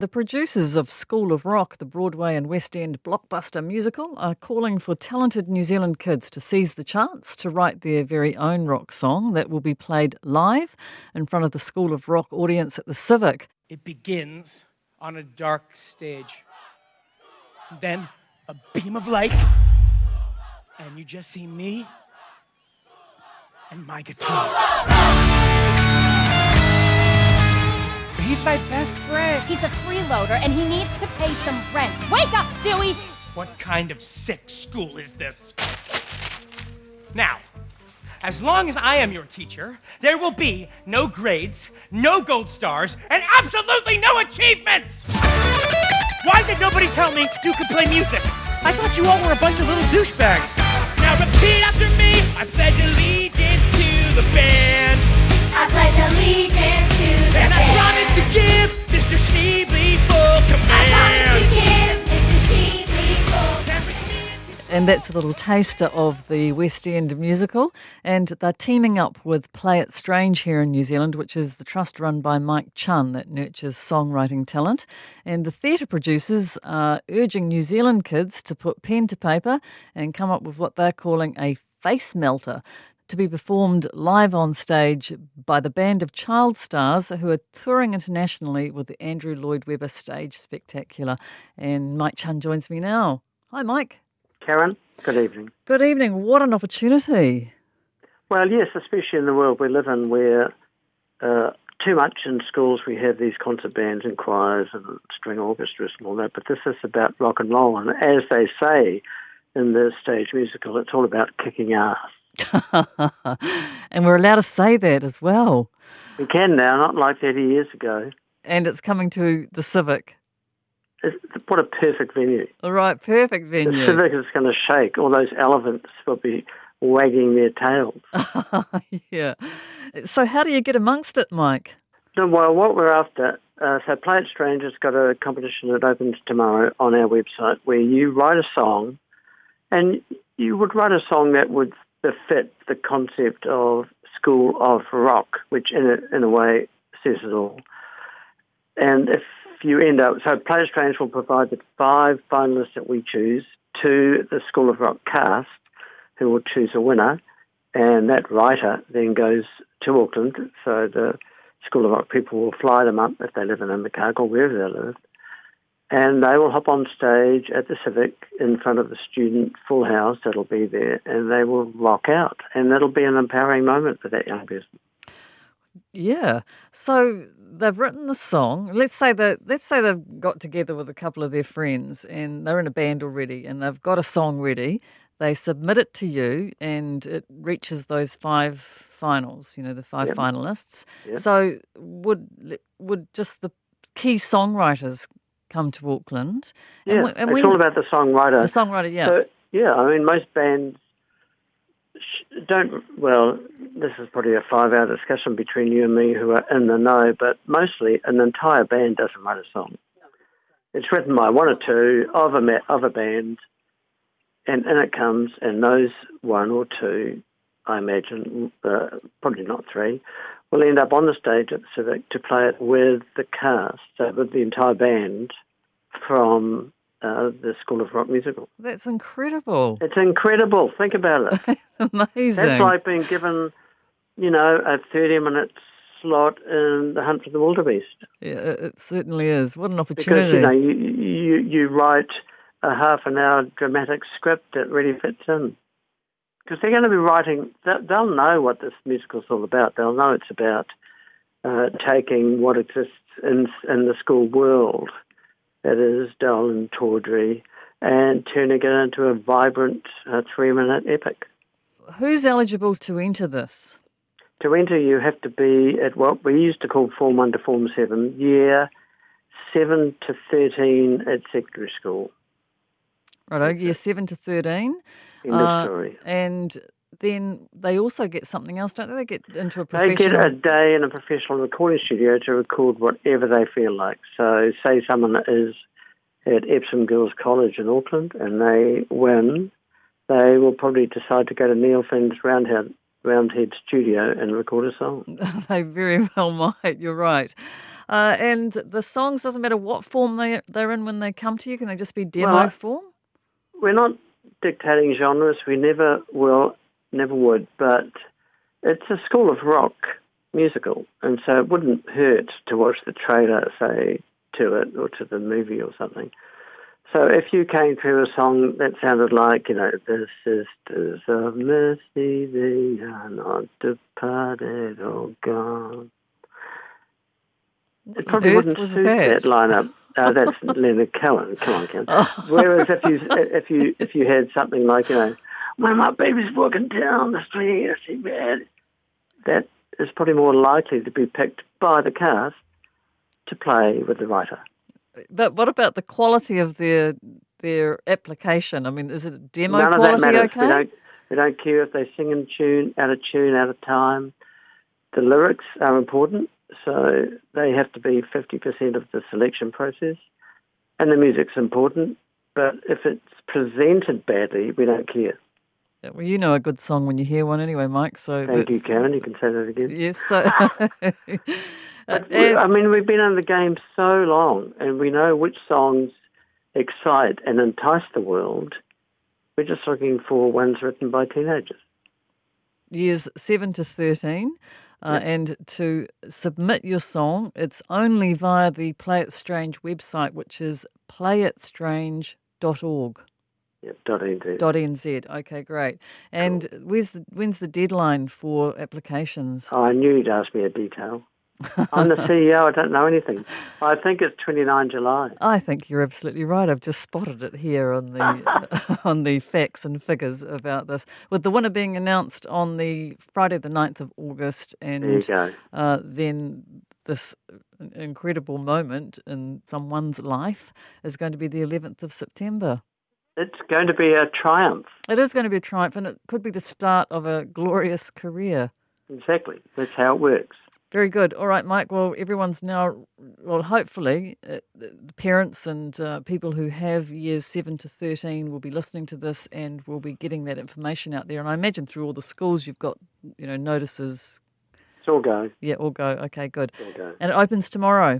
The producers of School of Rock, the Broadway and West End blockbuster musical, are calling for talented New Zealand kids to seize the chance to write their very own rock song that will be played live in front of the School of Rock audience at the Civic. It begins on a dark stage. Then a beam of light, and you just see me and my guitar. He's my best friend. He's a freeloader and he needs to pay some rent. Wake up, Dewey! What kind of sick school is this? Now, as long as I am your teacher, there will be no grades, no gold stars, and absolutely no achievements! Why did nobody tell me you could play music? I thought you all were a bunch of little douchebags. Now repeat after me. I pledge allegiance to the band. I pledge allegiance to the And band. I promise to give Mr. Schneebly full command. I promise to give Mr. Sheebley full. And that's a little taster of the West End musical. And they're teaming up with Play It Strange here in New Zealand, which is the trust run by Mike Chun that nurtures songwriting talent. And the theatre producers are urging New Zealand kids to put pen to paper and come up with what they're calling a face melter, to be performed live on stage by the band of child stars who are touring internationally with the Andrew Lloyd Webber Stage Spectacular. And Mike Chun joins me now. Hi, Mike. Karen, good evening. Good evening. What an opportunity. Well, yes, especially in the world we live in where too much in schools we have these concert bands and choirs and string orchestras and all that, but this is about rock and roll. And as they say in the stage musical, it's all about kicking ass. And we're allowed to say that as well. We can now, not like 30 years ago. And it's coming to the Civic. What a perfect venue. All right, perfect The venue. Civic is going to shake. All those elephants will be wagging their tails. Yeah. So how do you get amongst it, Mike? No, well, what we're after, so Play It Strange has got a competition that opens tomorrow on our website where you write a song, and you would write a song that would fit the concept of School of Rock, which in a way says it all. And if you end up, so Play It Strange will provide the 5 finalists that we choose to the School of Rock cast, who will choose a winner, and that writer then goes to Auckland, so the School of Rock people will fly them up if they live in Invercargill or wherever they live, and they will hop on stage at the Civic in front of the student full house that'll be there, and they will rock out, and that'll be an empowering moment for that young person. Yeah. So they've written the song. Let's say they've got together with a couple of their friends and they're in a band already and they've got a song ready. They submit it to you and it reaches those 5 finals, the 5 Yep. finalists. Yep. So would just the key songwriters come to Auckland? Yeah, it's all about the songwriter. The songwriter, yeah. So, yeah, I mean, most bands this is probably a 5-hour discussion between you and me who are in the know, but mostly an entire band doesn't write a song. It's written by 1 or 2 of a band, and in it comes, and those 1 or 2, I imagine, probably not 3, will end up on the stage at the Civic to play it with the cast, so with the entire band from the School of Rock musical. That's incredible. It's incredible. Think about it. Amazing. That's like being given, a 30-minute slot in The Hunt for the Wildebeest. Yeah, it certainly is. What an Because, opportunity. you write a half-an-hour dramatic script that really fits in. Because they're going to be writing, they'll know what this musical's all about. They'll know it's about taking what exists in the school world, that is dull and tawdry, and turning it into a vibrant 3-minute epic. Who's eligible to enter this? To enter, you have to be at what we used to call Form 1 to Form 7, year 7 to 13 at secondary school. Righto, year 7 to 13. End of story. And then they also get something else, don't they? They get into a They professional... get a day in a professional recording studio to record whatever they feel like. So say someone is at Epsom Girls College in Auckland and they win, they will probably decide to go to Neil Finn's Roundhouse Roundhead studio and record a song. They very well might, you're right. And the songs, doesn't matter what form they're in when they come to you, can they just be demo form? We're not dictating genres, we never will, never would, but it's a School of Rock musical, and so it wouldn't hurt to watch the trailer, say, to it or to the movie or something. So if you came through a song that sounded like, the Sisters of Mercy, they are not departed or gone. It probably wouldn't suit that lineup. That's Leonard Cohen. Come on, Ken. Whereas if you had something like, when my baby's walking down the street, I see bad, that is probably more likely to be picked by the cast to play with the writer. But what about the quality of their application? I mean, is it demo None quality of that matters. okay? We don't care if they sing in tune, out of time. The lyrics are important, so they have to be 50% of the selection process. And the music's important, but if it's presented badly, we don't care. Yeah, well, you know a good song when you hear one anyway, Mike. So Thank you, Karen. You can say that again. Yes. So, I mean, we've been in the game so long, and we know which songs excite and entice the world. We're just looking for ones written by teenagers. Years 7 to 13. And to submit your song, it's only via the Play It Strange website, which is playitstrange.org. Yep, .nz. .nz. Okay, great. And cool. When's the deadline for applications? Oh, I knew you'd ask me a detail. I'm the CEO. I don't know anything. I think it's 29 July. I think you're absolutely right. I've just spotted it here on the on the facts and figures about this, with the winner being announced on the Friday, the 9th of August, and there you go. Then this incredible moment in someone's life is going to be the 11th of September. It's going to be a triumph. It is going to be a triumph, and it could be the start of a glorious career. Exactly. That's how it works. Very good. All right, Mike. Well, everyone's now, hopefully, parents and people who have years 7 to 13 will be listening to this and will be getting that information out there. And I imagine through all the schools you've got, notices. It's all go. Yeah, all go. Okay, good. It's all go. And it opens tomorrow.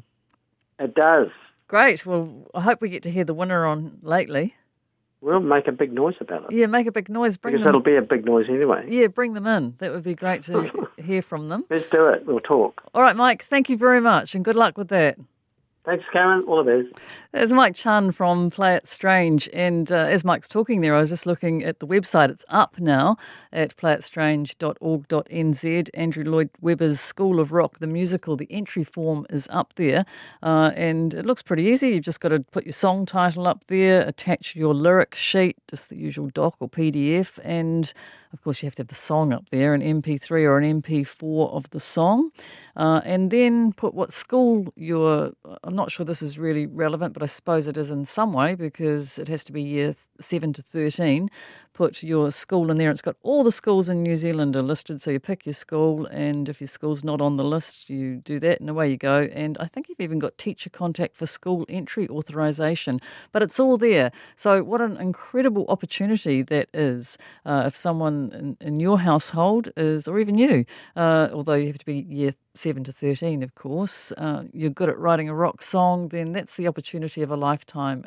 It does. Great. Well, I hope we get to hear the winner on lately. We'll make a big noise about it. Yeah, make a big noise. Because it'll be a big noise anyway. Yeah, bring them in. That would be great to hear from them. Let's do it. We'll talk. All right, Mike, thank you very much and good luck with that. Thanks, Karen. All the best. There's Mike Chun from Play It Strange. And as Mike's talking there, I was just looking at the website. It's up now at playitstrange.org.nz. Andrew Lloyd Webber's School of Rock, the musical, the entry form is up there. And it looks pretty easy. You've just got to put your song title up there, attach your lyric sheet, just the usual doc or PDF. And, of course, you have to have the song up there, an MP3 or an MP4 of the song. And then put what school I'm not sure this is really relevant, but I suppose it is in some way because it has to be year 7 to 13. Put your school in there. It's got all the schools in New Zealand are listed, so you pick your school, and if your school's not on the list, you do that, and away you go. And I think you've even got teacher contact for school entry authorisation, but it's all there. So what an incredible opportunity that is if someone in your household is, or even you, although you have to be year 7 to 13, of course, you're good at writing a rock song, then that's the opportunity of a lifetime.